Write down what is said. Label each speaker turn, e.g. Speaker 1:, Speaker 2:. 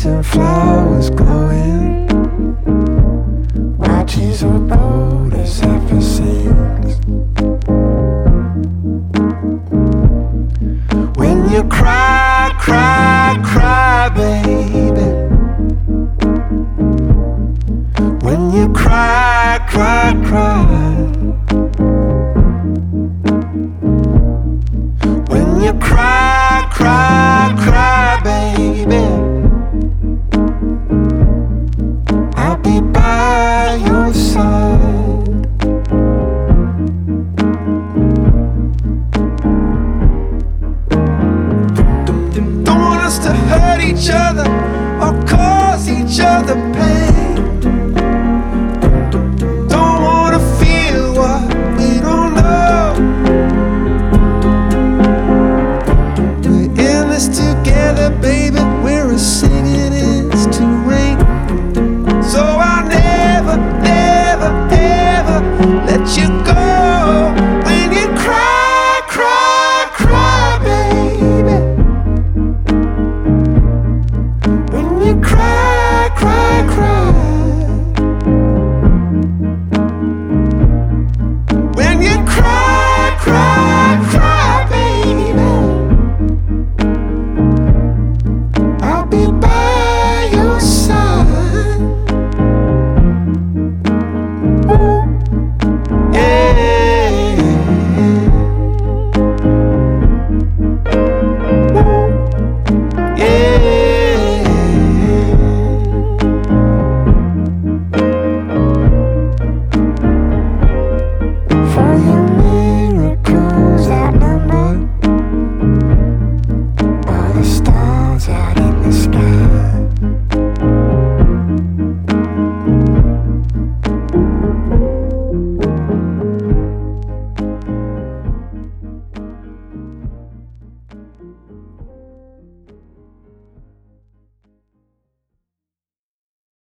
Speaker 1: trees and flowers glowing. Watch as our boat as ever sings. When you cry, cry, cry, baby. When you cry, cry, cry. When you cry, cry, cry, baby, I'll be by your side. Don't want us to hurt each other or cause each other pain. Don't wanna feel what we don't know. We're in this together, baby. We're singing it's to rain. So I'll never, never, ever let you go. When you cry, cry, cry, baby. When you cry.